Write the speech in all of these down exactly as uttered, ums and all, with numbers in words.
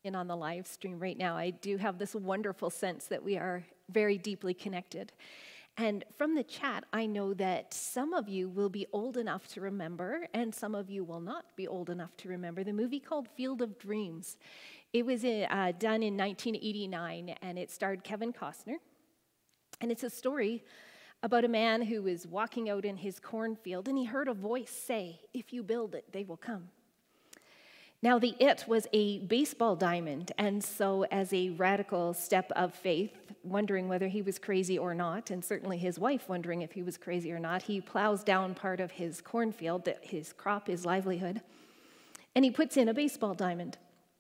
in on the live stream right now, I do have this wonderful sense that we are very deeply connected. And from the chat, I know that some of you will be old enough to remember, and some of you will not be old enough to remember, the movie called Field of Dreams. It was uh, done in nineteen eighty-nine, and it starred Kevin Costner. And it's a story about a man who was walking out in his cornfield, and he heard a voice say, "If you build it, they will come." Now, the it was a baseball diamond, and so as a radical step of faith, wondering whether he was crazy or not, and certainly his wife wondering if he was crazy or not, he plows down part of his cornfield, his crop, his livelihood, and he puts in a baseball diamond.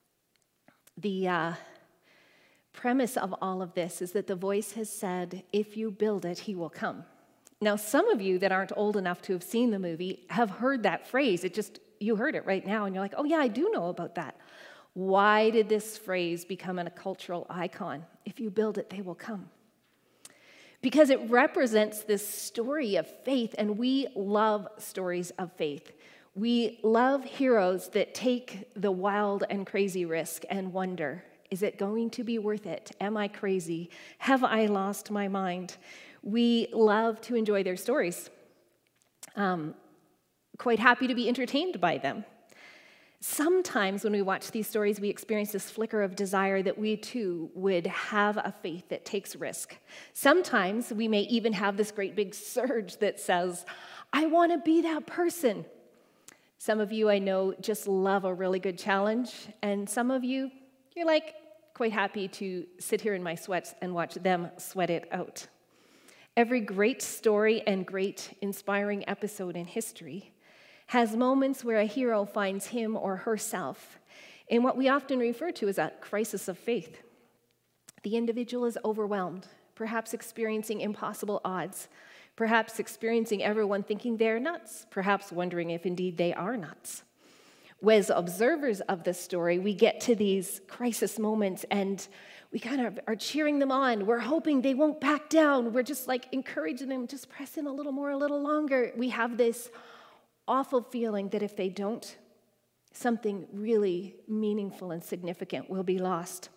The uh, premise of all of this is that the voice has said, "If you build it, he will come." Now, some of you that aren't old enough to have seen the movie have heard that phrase. It just You heard it right now, and you're like, "Oh yeah, I do know about that." Why did this phrase become a cultural icon? If you build it, they will come. Because it represents this story of faith, and we love stories of faith. We love heroes that take the wild and crazy risk and wonder, is it going to be worth it? Am I crazy? Have I lost my mind? We love to enjoy their stories. Um, quite happy to be entertained by them. Sometimes when we watch these stories, we experience this flicker of desire that we too would have a faith that takes risk. Sometimes we may even have this great big surge that says, "I want to be that person." Some of you I know just love a really good challenge, and some of you, you're like quite happy to sit here in my sweats and watch them sweat it out. Every great story and great inspiring episode in history has moments where a hero finds him or herself in what we often refer to as a crisis of faith. The individual is overwhelmed, perhaps experiencing impossible odds, perhaps experiencing everyone thinking they're nuts, perhaps wondering if indeed they are nuts. As observers of the story, we get to these crisis moments and we kind of are cheering them on. We're hoping they won't back down. We're just like encouraging them, just press in a little more, a little longer. We have this awful feeling that if they don't, something really meaningful and significant will be lost.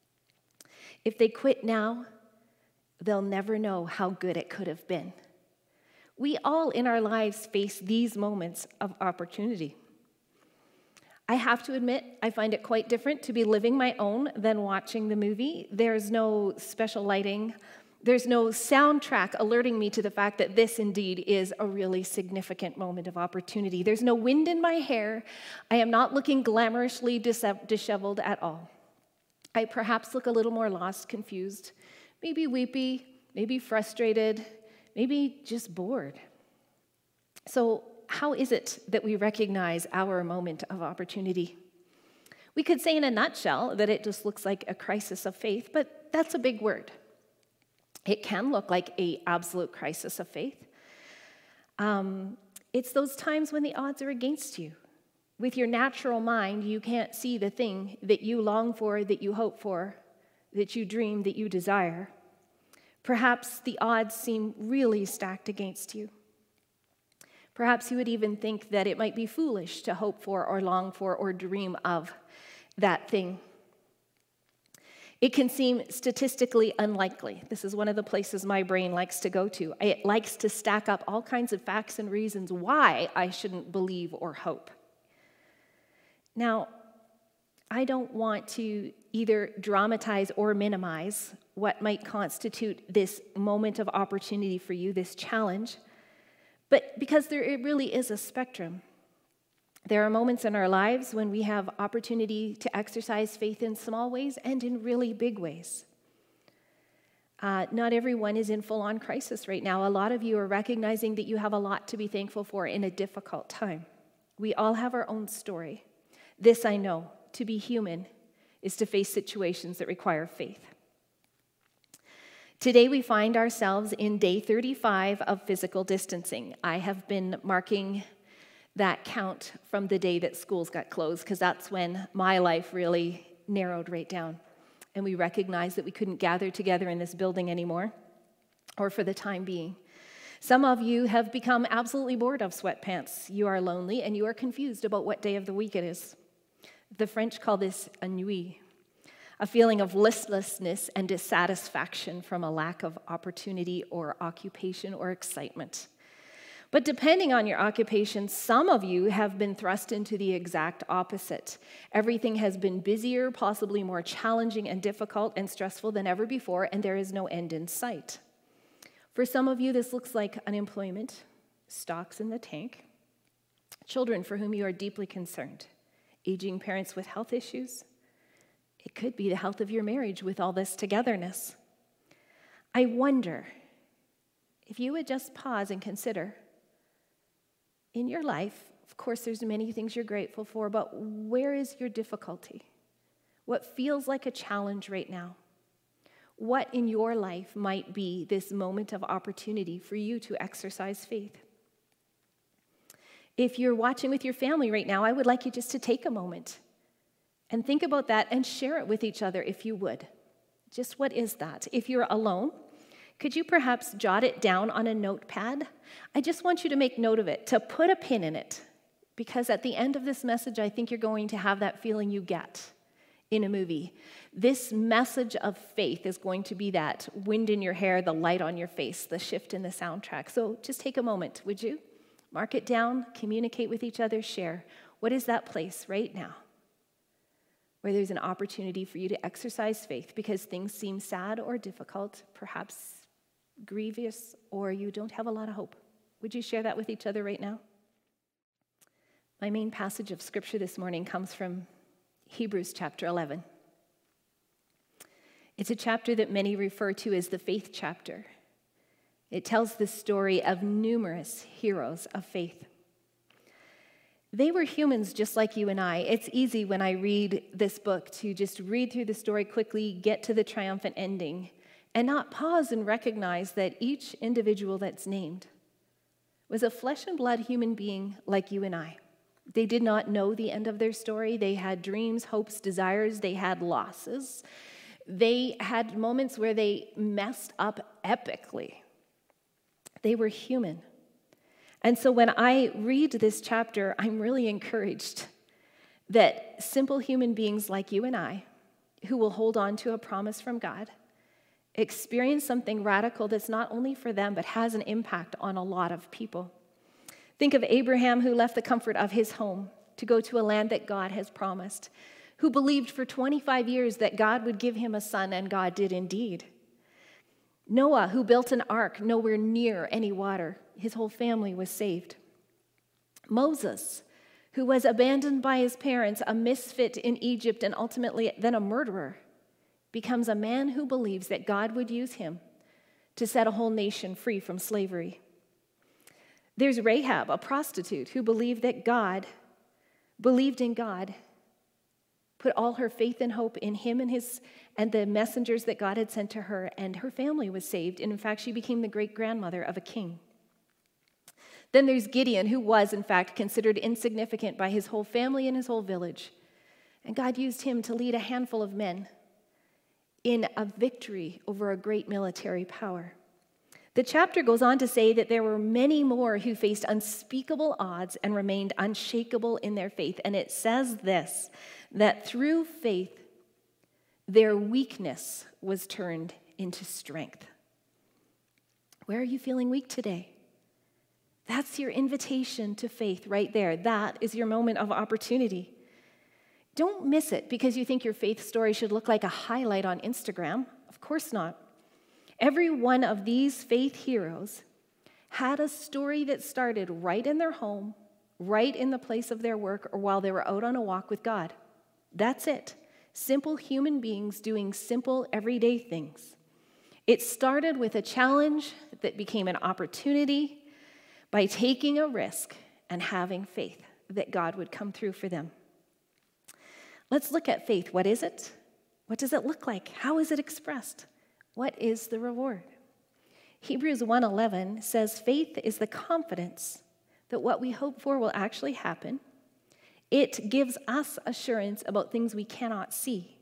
If they quit now, they'll never know how good it could have been. We all in our lives face these moments of opportunity. I have to admit, I find it quite different to be living my own than watching the movie. There's no special lighting. There's no soundtrack alerting me to the fact that this indeed is a really significant moment of opportunity. There's no wind in my hair. I am not looking glamorously disheveled at all. I perhaps look a little more lost, confused, maybe weepy, maybe frustrated, maybe just bored. So how is it that we recognize our moment of opportunity? We could say in a nutshell that it just looks like a crisis of faith, but that's a big word. It can look like an absolute crisis of faith. Um, it's those times when the odds are against you. With your natural mind, you can't see the thing that you long for, that you hope for, that you dream, that you desire. Perhaps the odds seem really stacked against you. Perhaps you would even think that it might be foolish to hope for or long for or dream of that thing. It can seem statistically unlikely. This is one of the places my brain likes to go to. It likes to stack up all kinds of facts and reasons why I shouldn't believe or hope. Now, I don't want to either dramatize or minimize what might constitute this moment of opportunity for you, this challenge, but because there it really is a spectrum. There are moments in our lives when we have opportunity to exercise faith in small ways and in really big ways. Uh, not everyone is in full-on crisis right now. A lot of you are recognizing that you have a lot to be thankful for in a difficult time. We all have our own story. This I know, to be human is to face situations that require faith. Today we find ourselves in day thirty-five of physical distancing. I have been marking that count from the day that schools got closed, because that's when my life really narrowed right down. And we recognized that we couldn't gather together in this building anymore, or for the time being. Some of you have become absolutely bored of sweatpants. You are lonely and you are confused about what day of the week it is. The French call this ennui. a feeling of listlessness and dissatisfaction from a lack of opportunity or occupation or excitement. But depending on your occupation, some of you have been thrust into the exact opposite. Everything has been busier, possibly more challenging and difficult and stressful than ever before, and there is no end in sight. For some of you, this looks like unemployment, stocks in the tank, children for whom you are deeply concerned, aging parents with health issues. It could be the health of your marriage with all this togetherness. I wonder if you would just pause and consider, in your life, of course, there's many things you're grateful for, but where is your difficulty? What feels like a challenge right now? What in your life might be this moment of opportunity for you to exercise faith? If you're watching with your family right now, I would like you just to take a moment and think about that and share it with each other if you would. Just what is that? If you're alone, could you perhaps jot it down on a notepad? I just want you to make note of it, to put a pin in it, because at the end of this message, I think you're going to have that feeling you get in a movie. This message of faith is going to be that wind in your hair, the light on your face, the shift in the soundtrack. So just take a moment, would you? Mark it down, communicate with each other, share. What is that place right now where there's an opportunity for you to exercise faith because things seem sad or difficult, perhaps grievous, or you don't have a lot of hope? Would you share that with each other right now? My main passage of scripture this morning comes from Hebrews chapter eleven. It's a chapter that many refer to as the faith chapter. It tells the story of numerous heroes of faith. They were humans just like you and I. It's easy when I read this book to just read through the story quickly, get to the triumphant ending, and not pause and recognize that each individual that's named was a flesh and blood human being like you and I. They did not know the end of their story. They had dreams, hopes, desires. They had losses. They had moments where they messed up epically. They were human. And so when I read this chapter, I'm really encouraged that simple human beings like you and I, who will hold on to a promise from God, experience something radical that's not only for them, but has an impact on a lot of people. Think of Abraham, who left the comfort of his home to go to a land that God has promised, who believed for twenty-five years that God would give him a son, and God did indeed. Noah, who built an ark nowhere near any water. His whole family was saved. Moses, who was abandoned by his parents, a misfit in Egypt, and ultimately then a murderer, becomes a man who believes that God would use him to set a whole nation free from slavery. There's Rahab, a prostitute, who believed that God, believed in God, put all her faith and hope in him and his and the messengers that God had sent to her, and her family was saved. And in fact, she became the great-grandmother of a king. Then there's Gideon, who was, in fact, considered insignificant by his whole family and his whole village. And God used him to lead a handful of men in a victory over a great military power. The chapter goes on to say that there were many more who faced unspeakable odds and remained unshakable in their faith. And it says this, that through faith, their weakness was turned into strength. Where are you feeling weak today? That's your invitation to faith right there. That is your moment of opportunity. Don't miss it because you think your faith story should look like a highlight on Instagram. Of course not. Every one of these faith heroes had a story that started right in their home, right in the place of their work, or while they were out on a walk with God. That's it. Simple human beings doing simple, everyday things. It started with a challenge that became an opportunity by taking a risk and having faith that God would come through for them. Let's look at faith. What is it? What does it look like? How is it expressed? What is the reward? Hebrews one eleven says, faith is the confidence that what we hope for will actually happen. It gives us assurance about things we cannot see.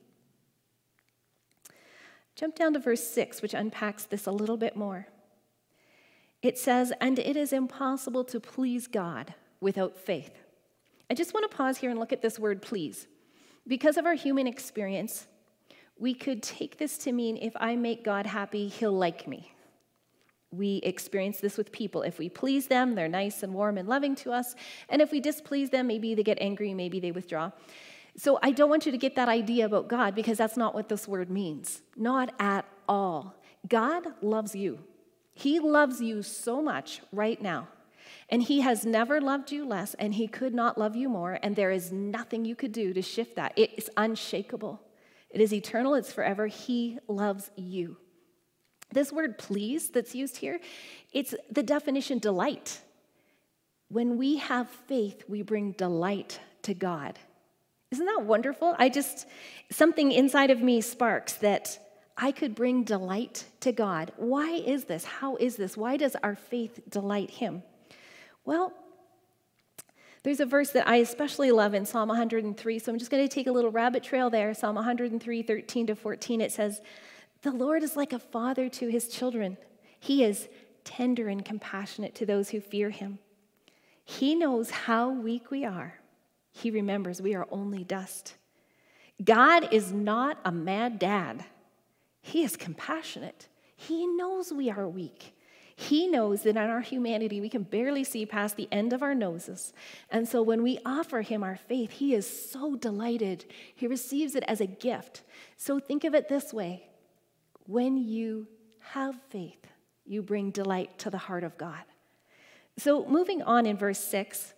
Jump down to verse six, which unpacks this a little bit more. It says, and it is impossible to please God without faith. I just want to pause here and look at this word please. Because of our human experience, We could take this to mean if I make God happy, he'll like me. We experience this with people. If we please them, they're nice and warm and loving to us. And if we displease them, maybe they get angry, maybe they withdraw. So I don't want you to get that idea about God, because that's not what this word means. Not at all. God loves you. He loves you so much right now. And he has never loved you less, and he could not love you more, and there is nothing you could do to shift that. It is unshakable. It is eternal. It's forever. He loves you. This word please that's used here, it's the definition delight. When we have faith, we bring delight to God. Isn't that wonderful? I just, something inside of me sparks that I could bring delight to God. Why is this? How is this? Why does our faith delight him? Well, there's a verse that I especially love in Psalm one hundred three, so I'm just going to take a little rabbit trail there. Psalm one hundred three, thirteen to fourteen, it says, "The Lord is like a father to his children. He is tender and compassionate to those who fear him. He knows how weak we are. He remembers we are only dust." God is not a mad dad. He is compassionate. He knows we are weak. He knows that in our humanity, we can barely see past the end of our noses. And so when we offer him our faith, he is so delighted. He receives it as a gift. So think of it this way. When you have faith, you bring delight to the heart of God. So moving on in verse six,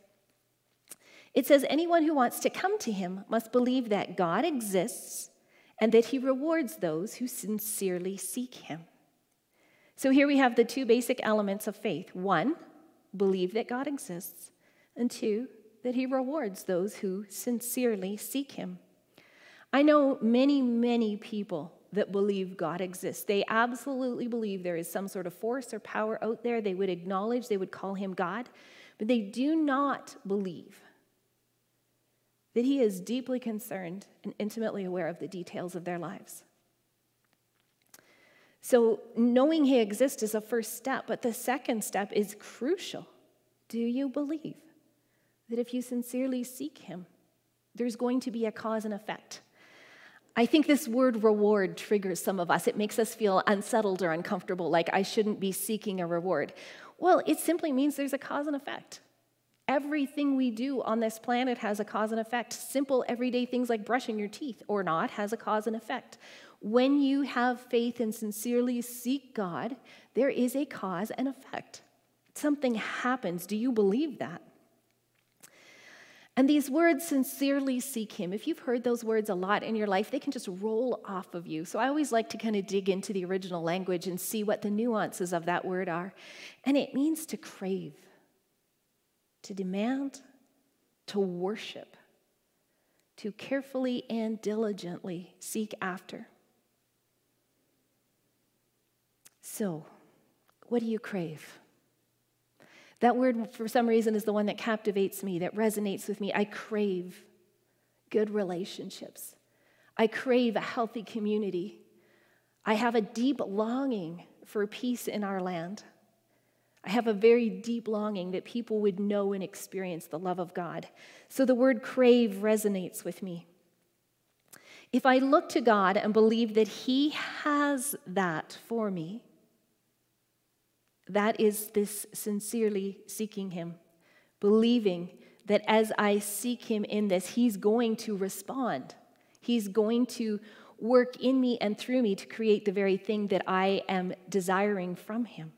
it says, "Anyone who wants to come to him must believe that God exists and that he rewards those who sincerely seek him." So here we have the two basic elements of faith. One, believe that God exists. And two, that he rewards those who sincerely seek him. I know many, many people that believe God exists. They absolutely believe there is some sort of force or power out there. They would acknowledge, they would call him God. But they do not believe that he is deeply concerned and intimately aware of the details of their lives. So knowing he exists is a first step, but the second step is crucial. Do you believe that if you sincerely seek him, there's going to be a cause and effect? I think this word reward triggers some of us. It makes us feel unsettled or uncomfortable, like I shouldn't be seeking a reward. Well, it simply means there's a cause and effect. Everything we do on this planet has a cause and effect. Simple, everyday things like brushing your teeth or not has a cause and effect. When you have faith and sincerely seek God, there is a cause and effect. Something happens. Do you believe that? And these words, sincerely seek him, if you've heard those words a lot in your life, they can just roll off of you. So I always like to kind of dig into the original language and see what the nuances of that word are. And it means to crave, to demand, to worship, to carefully and diligently seek after. So, what do you crave? That word, for some reason, is the one that captivates me, that resonates with me. I crave good relationships. I crave a healthy community. I have a deep longing for peace in our land. I have a very deep longing that people would know and experience the love of God. So the word crave resonates with me. If I look to God and believe that he has that for me, that is this sincerely seeking him, believing that as I seek him in this, he's going to respond. He's going to work in me and through me to create the very thing that I am desiring from him.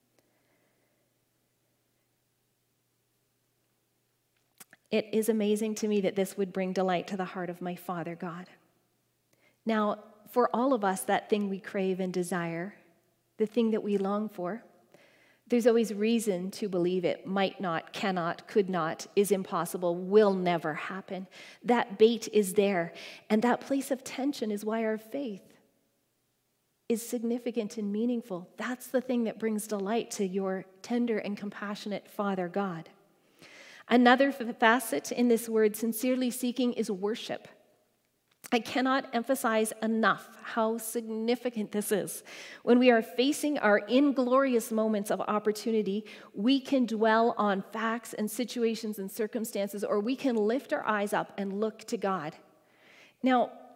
It is amazing to me that this would bring delight to the heart of my Father God. Now, for all of us, that thing we crave and desire, the thing that we long for, there's always reason to believe it might not, cannot, could not, is impossible, will never happen. That bait is there. And that place of tension is why our faith is significant and meaningful. That's the thing that brings delight to your tender and compassionate Father God. Another facet in this word, sincerely seeking, is worship. I cannot emphasize enough how significant this is. When we are facing our inglorious moments of opportunity, we can dwell on facts and situations and circumstances, or we can lift our eyes up and look to God. Now,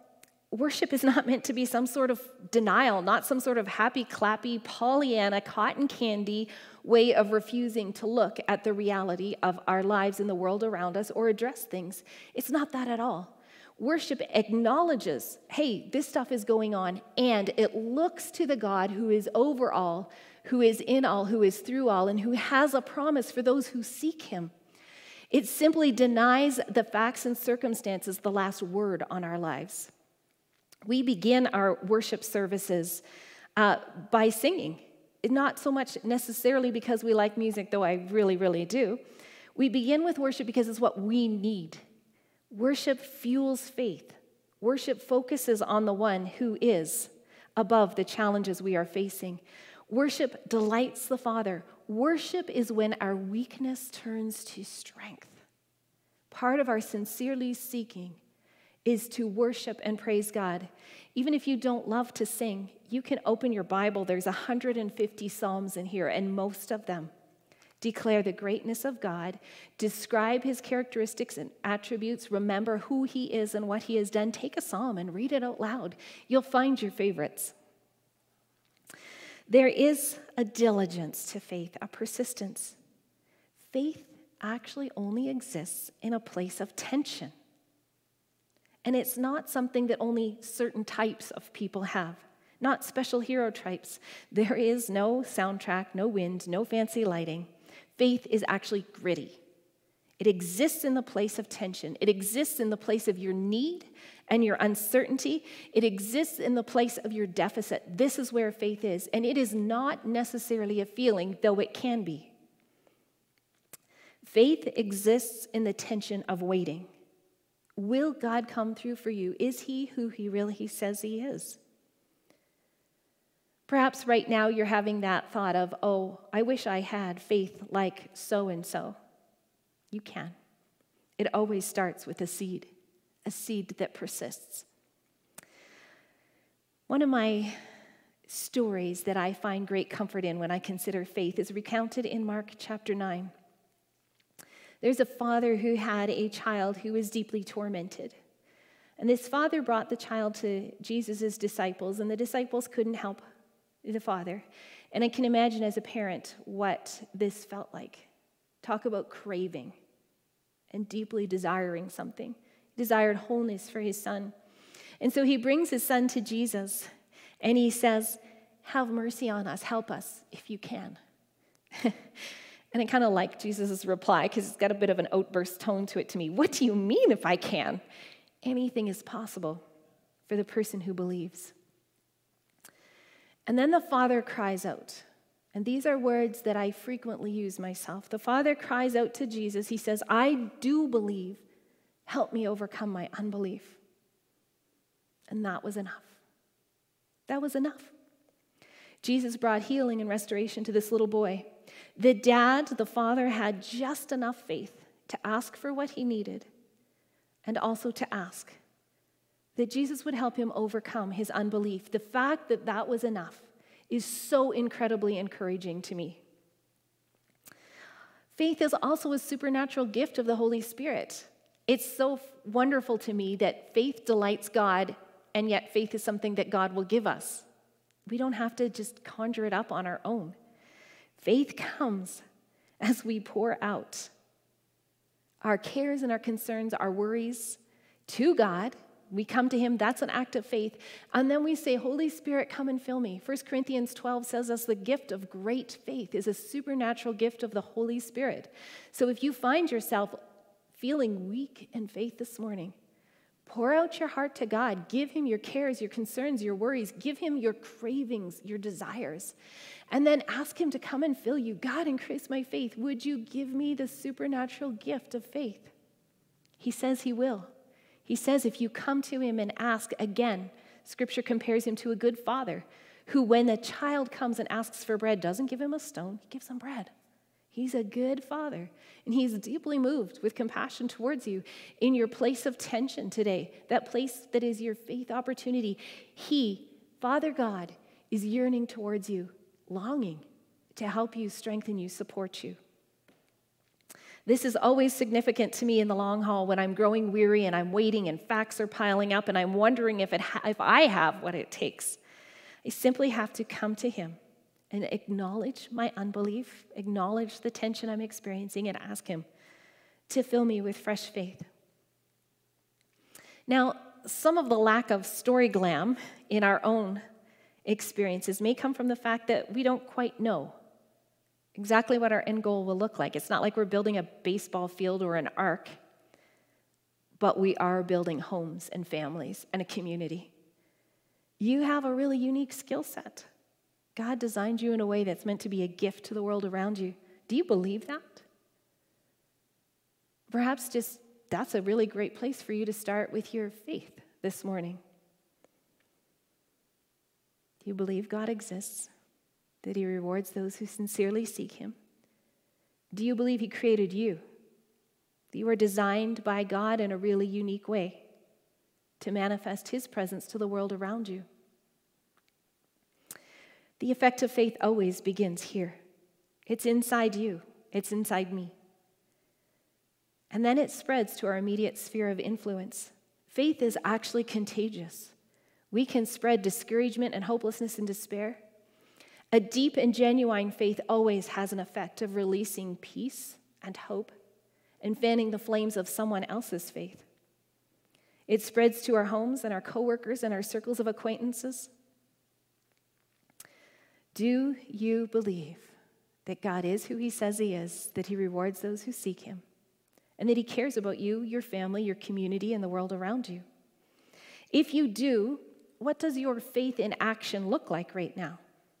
Worship is not meant to be some sort of denial, not some sort of happy, clappy, Pollyanna, cotton candy way of refusing to look at the reality of our lives in the world around us or address things. It's not that at all. Worship acknowledges, hey, this stuff is going on, and it looks to the God who is over all, who is in all, who is through all, and who has a promise for those who seek him. It simply denies the facts and circumstances the last word on our lives. We begin our worship services uh, by singing, not so much necessarily because we like music, though I really, really do. We begin with worship because it's what we need. Worship fuels faith. Worship focuses on the one who is above the challenges we are facing. Worship delights the Father. Worship is when our weakness turns to strength. Part of our sincerely seeking is to worship and praise God. Even if you don't love to sing, you can open your Bible. There's one hundred fifty Psalms in here, and most of them declare the greatness of God, describe his characteristics and attributes, remember who he is and what he has done. Take a psalm and read it out loud. You'll find your favorites. There is a diligence to faith, a persistence. Faith actually only exists in a place of tension. And it's not something that only certain types of people have, not special hero types. There is no soundtrack, no wind, no fancy lighting. Faith is actually gritty. It exists in the place of tension. It exists in the place of your need and your uncertainty. It exists in the place of your deficit. This is where faith is. And it is not necessarily a feeling, though it can be. Faith exists in the tension of waiting. Will God come through for you? Is he who he really says he is? Perhaps right now you're having that thought of, oh, I wish I had faith like so-and-so. You can. It always starts with a seed, a seed that persists. One of my stories that I find great comfort in when I consider faith is recounted in Mark chapter nine. There's a father who had a child who was deeply tormented. And this father brought the child to Jesus' disciples, and the disciples couldn't help the father. And I can imagine as a parent what this felt like. Talk about craving and deeply desiring something. He desired wholeness for his son. And so he brings his son to Jesus, and he says, have mercy on us, help us if you can. And I kind of like Jesus' reply because it's got a bit of an outburst tone to it to me. What do you mean if I can? Anything is possible for the person who believes. And then the father cries out. And these are words that I frequently use myself. The father cries out to Jesus. He says, I do believe. Help me overcome my unbelief. And that was enough. That was enough. Jesus brought healing and restoration to this little boy. The dad, the father, had just enough faith to ask for what he needed and also to ask that Jesus would help him overcome his unbelief. The fact that that was enough is so incredibly encouraging to me. Faith is also a supernatural gift of the Holy Spirit. It's so wonderful to me that faith delights God, and yet faith is something that God will give us. We don't have to just conjure it up on our own. Faith comes as we pour out our cares and our concerns, our worries to God. We come to him. That's an act of faith. And then we say, Holy Spirit, come and fill me. First Corinthians twelve says us the gift of great faith is a supernatural gift of the Holy Spirit. So if you find yourself feeling weak in faith this morning, pour out your heart to God. Give him your cares, your concerns, your worries. Give him your cravings, your desires. And then ask him to come and fill you. God, increase my faith. Would you give me the supernatural gift of faith? He says he will. He says if you come to him and ask again, Scripture compares him to a good father who, when a child comes and asks for bread, doesn't give him a stone, he gives him bread. He's a good father, and he's deeply moved with compassion towards you in your place of tension today, that place that is your faith opportunity. He, Father God, is yearning towards you, longing to help you, strengthen you, support you. This is always significant to me in the long haul when I'm growing weary and I'm waiting and facts are piling up and I'm wondering if, it ha- if I have what it takes. I simply have to come to him and acknowledge my unbelief, acknowledge the tension I'm experiencing, and ask him to fill me with fresh faith. Now, some of the lack of story glam in our own experiences may come from the fact that we don't quite know exactly what our end goal will look like. It's not like we're building a baseball field or an ark, but we are building homes and families and a community. You have a really unique skill set. God designed you in a way that's meant to be a gift to the world around you. Do you believe that? Perhaps just that's a really great place for you to start with your faith this morning. Do you believe God exists? That he rewards those who sincerely seek him? Do you believe he created you? That you are designed by God in a really unique way to manifest his presence to the world around you? The effect of faith always begins here. It's inside you. It's inside me. And then it spreads to our immediate sphere of influence. Faith is actually contagious. We can spread discouragement and hopelessness and despair. A deep and genuine faith always has an effect of releasing peace and hope and fanning the flames of someone else's faith. It spreads to our homes and our coworkers and our circles of acquaintances. Do you believe that God is who he says he is, that he rewards those who seek him, and that he cares about you, your family, your community, and the world around you? If you do, what does your faith in action look like right now?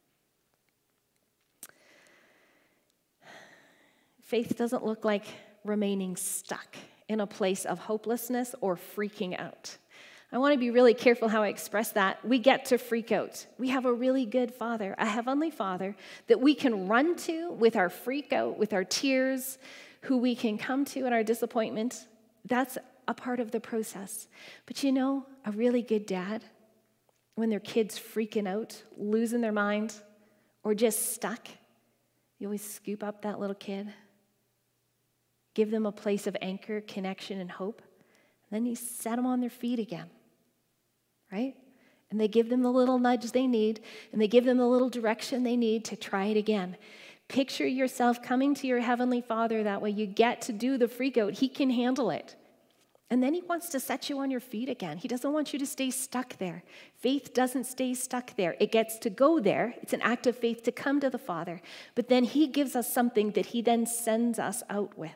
Faith doesn't look like remaining stuck in a place of hopelessness or freaking out. I want to be really careful how I express that. We get to freak out. We have a really good Father, a heavenly Father that we can run to with our freak out, with our tears, who we can come to in our disappointment. That's a part of the process. But you know, a really good dad, when their kid's freaking out, losing their mind, or just stuck, you always scoop up that little kid, give them a place of anchor, connection, and hope. And then you set them on their feet again, right? And they give them the little nudge they need, and they give them the little direction they need to try it again. Picture yourself coming to your heavenly Father. That way you get to do the freak out. He can handle it. And then he wants to set you on your feet again. He doesn't want you to stay stuck there. Faith doesn't stay stuck there. It gets to go there. It's an act of faith to come to the Father. But then he gives us something that he then sends us out with.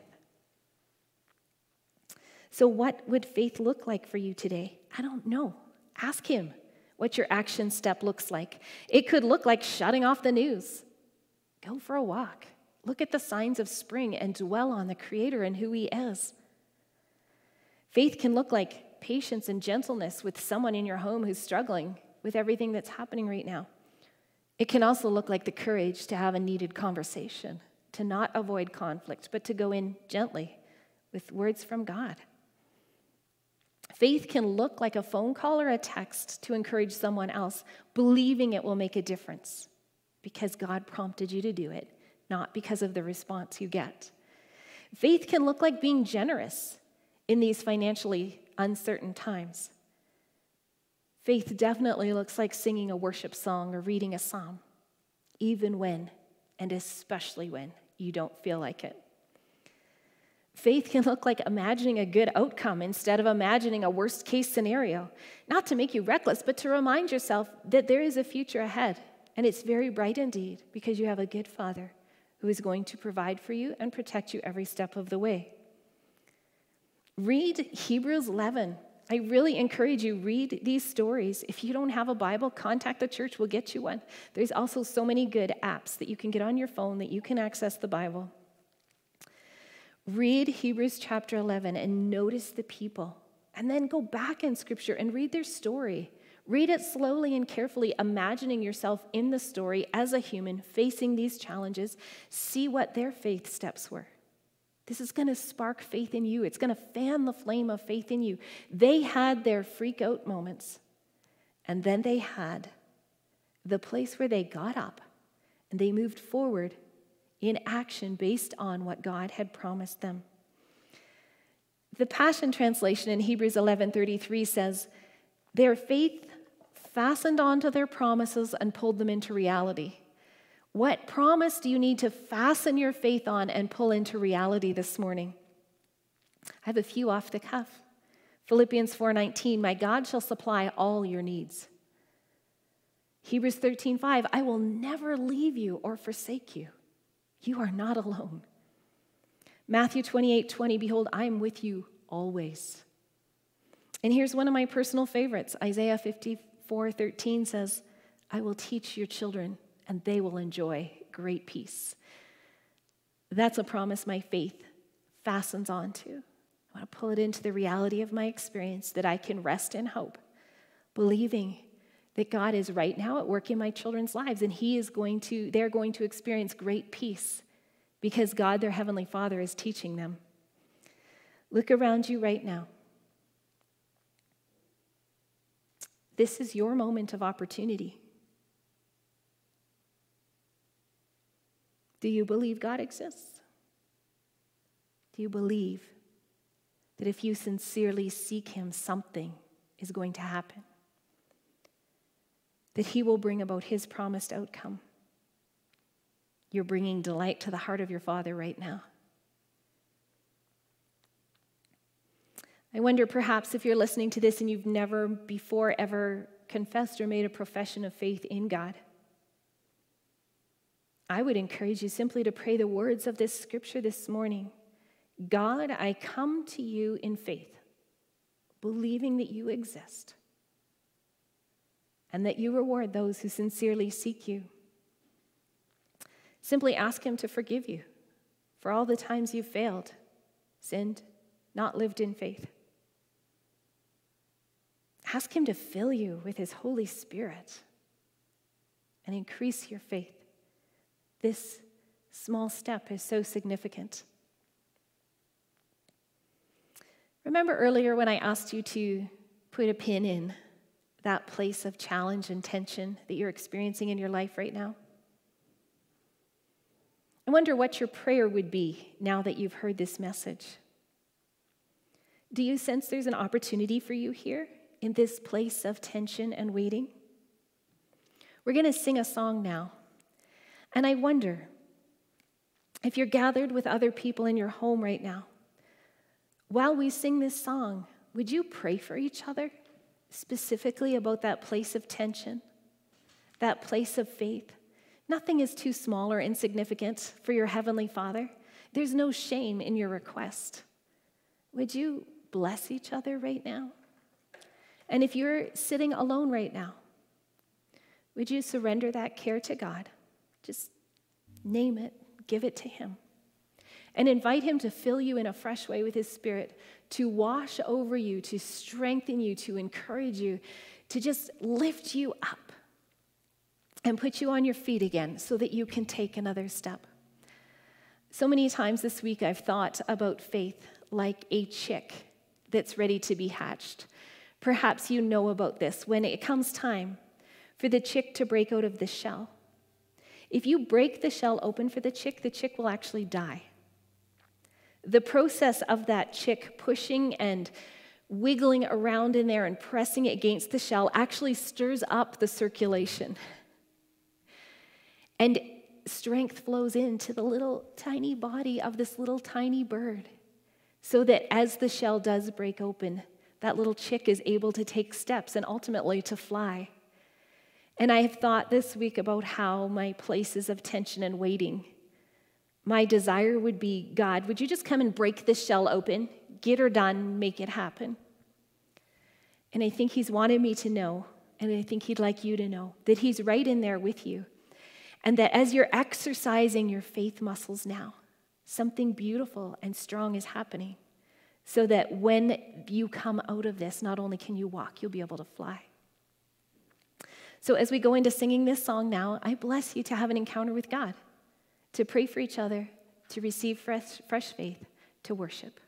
So what would faith look like for you today? I don't know. Ask him what your action step looks like. It could look like shutting off the news. Go for a walk. Look at the signs of spring and dwell on the Creator and who he is. Faith can look like patience and gentleness with someone in your home who's struggling with everything that's happening right now. It can also look like the courage to have a needed conversation, to not avoid conflict, but to go in gently with words from God. Faith can look like a phone call or a text to encourage someone else, believing it will make a difference because God prompted you to do it, not because of the response you get. Faith can look like being generous in these financially uncertain times. Faith definitely looks like singing a worship song or reading a psalm, even when, and especially when, you don't feel like it. Faith can look like imagining a good outcome instead of imagining a worst-case scenario. Not to make you reckless, but to remind yourself that there is a future ahead, and it's very bright indeed because you have a good Father who is going to provide for you and protect you every step of the way. Read Hebrews eleven. I really encourage you, read these stories. If you don't have a Bible, contact the church. We'll get you one. There's also so many good apps that you can get on your phone that you can access the Bible. Read Hebrews chapter eleven and notice the people. And then go back in Scripture and read their story. Read it slowly and carefully, imagining yourself in the story as a human facing these challenges. See what their faith steps were. This is going to spark faith in you. It's going to fan the flame of faith in you. They had their freak out moments. And then they had the place where they got up and they moved forward in action based on what God had promised them. The Passion Translation in Hebrews eleven thirty-three says, their faith fastened onto their promises and pulled them into reality. What promise do you need to fasten your faith on and pull into reality this morning? I have a few off the cuff. Philippians four nineteen, my God shall supply all your needs. Hebrews thirteen five, I will never leave you or forsake you. You are not alone. Matthew twenty-eight twenty, behold, I am with you always. And here's one of my personal favorites. Isaiah fifty-four thirteen says, I will teach your children and they will enjoy great peace. That's a promise my faith fastens onto. I want to pull it into the reality of my experience that I can rest in hope, believing that God is right now at work in my children's lives and he is going to, they're going to experience great peace because God, their Heavenly Father, is teaching them. Look around you right now. This is your moment of opportunity. Do you believe God exists? Do you believe that if you sincerely seek him, something is going to happen? That he will bring about his promised outcome? You're bringing delight to the heart of your Father right now. I wonder perhaps if you're listening to this and you've never before ever confessed or made a profession of faith in God. I would encourage you simply to pray the words of this scripture this morning. God, I come to you in faith, believing that you exist and that you reward those who sincerely seek you. Simply ask him to forgive you for all the times you've failed, sinned, not lived in faith. Ask him to fill you with his Holy Spirit and increase your faith. This small step is so significant. Remember earlier when I asked you to put a pin in that place of challenge and tension that you're experiencing in your life right now? I wonder what your prayer would be now that you've heard this message. Do you sense there's an opportunity for you here in this place of tension and waiting? We're going to sing a song now. And I wonder if you're gathered with other people in your home right now, while we sing this song, would you pray for each other, specifically about that place of tension, that place of faith? Nothing is too small or insignificant for your Heavenly Father. There's no shame in your request. Would you bless each other right now? And if you're sitting alone right now, would you surrender that care to God? Just name it, give it to him. And invite him to fill you in a fresh way with his Spirit, to wash over you, to strengthen you, to encourage you, to just lift you up and put you on your feet again so that you can take another step. So many times this week I've thought about faith like a chick that's ready to be hatched. Perhaps you know about this. When it comes time for the chick to break out of the shell, if you break the shell open for the chick, the chick will actually die. The process of that chick pushing and wiggling around in there and pressing against the shell actually stirs up the circulation. And strength flows into the little tiny body of this little tiny bird, so that as the shell does break open, that little chick is able to take steps and ultimately to fly. And I have thought this week about how my places of tension and waiting, my desire would be, God, would you just come and break this shell open, get her done, make it happen? And I think he's wanted me to know, and I think he'd like you to know, that he's right in there with you. And that as you're exercising your faith muscles now, something beautiful and strong is happening. So that when you come out of this, not only can you walk, you'll be able to fly. So as we go into singing this song now, I bless you to have an encounter with God, to pray for each other, to receive fresh, fresh faith, to worship.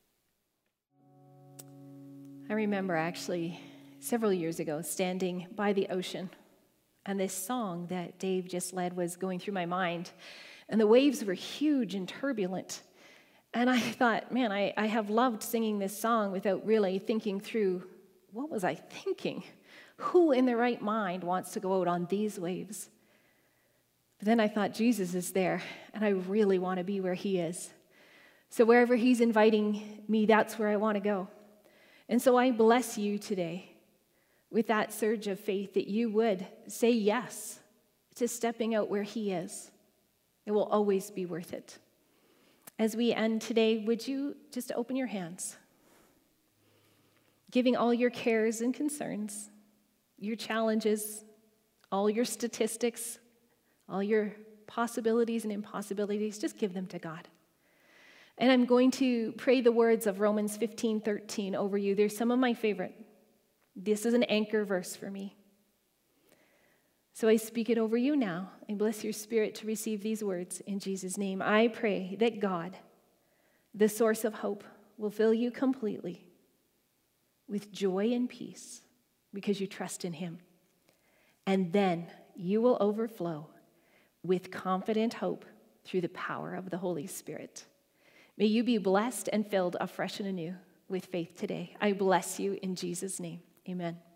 I remember actually several years ago standing by the ocean, and this song that Dave just led was going through my mind. And the waves were huge and turbulent. And I thought, man, I, I have loved singing this song without really thinking through, what was I thinking? Who in their right mind wants to go out on these waves? But then I thought, Jesus is there, and I really want to be where he is. So wherever he's inviting me, that's where I want to go. And so I bless you today with that surge of faith that you would say yes to stepping out where he is. It will always be worth it. As we end today, would you just open your hands, giving all your cares and concerns, your challenges, all your statistics, all your possibilities and impossibilities, just give them to God. And I'm going to pray the words of Romans fifteen thirteen over you. They're some of my favorite. This is an anchor verse for me. So I speak it over you now. I bless your spirit to receive these words in Jesus' name. I pray that God, the source of hope, will fill you completely with joy and peace because you trust in him. And then you will overflow with confident hope through the power of the Holy Spirit. May you be blessed and filled afresh and anew with faith today. I bless you in Jesus' name. Amen.